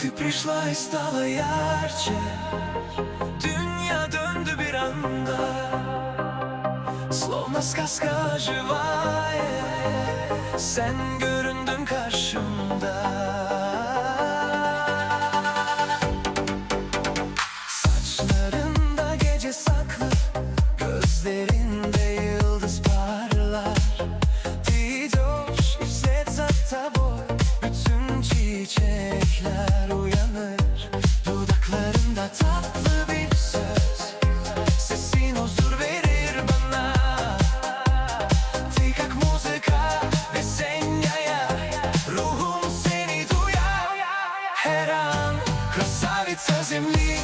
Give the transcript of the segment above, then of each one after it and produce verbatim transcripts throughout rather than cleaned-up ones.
Ты пришла и стала ярче. Dünya döndü bir anda, словно сказка живая. Sen göründün karşımda. Saçlarında gece saklı, gözlerinde yıldız parlar. Ty idешь, и вслед за тобой bütün çiçekler uyanır. Dudaklarında tatlı bir söz, sesin huzur verir bana. Ty как muzika ve senaya, ruhum seni duyar her an. Красавица земли,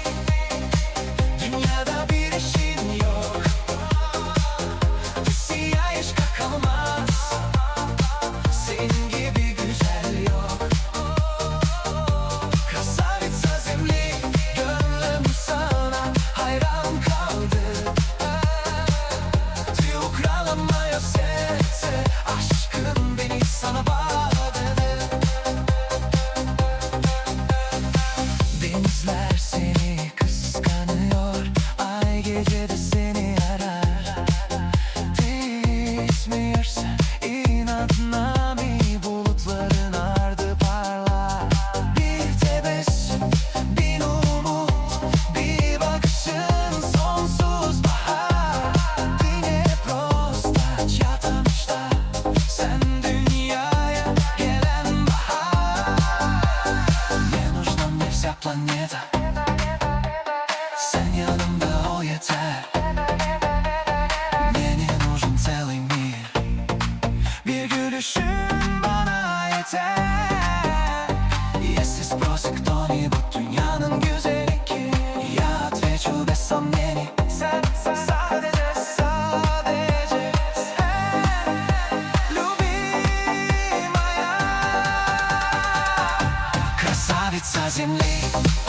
dünyada bir eşin yok. Ты сияешь как алмаз, senin gibi güzel yok. Красавица земли, gönlüm sana hayran kaldı. Ты украла мое сердце, aşkın beni sana bağladı. Denizler seni kıskanıyor, ay gecede seni arar. Değişmiyorsun inadına mi, bulutların ardı parlar. Bir tebessüm, bir umut, bir bakışın sonsuz bahar. Ты не просто чья-то мечта, sen dünyaya gelen bahar. Мне нужна мне вся планета, sen yanımda ol yeter. Мне не нужен целый мир, bir gülüşün bana yeter. Если спросят кто-нибудь, dünyanın güzeli kim? Я отвечу без сомнений, sen, sadece, sadece sen, любимая. Красавица земли.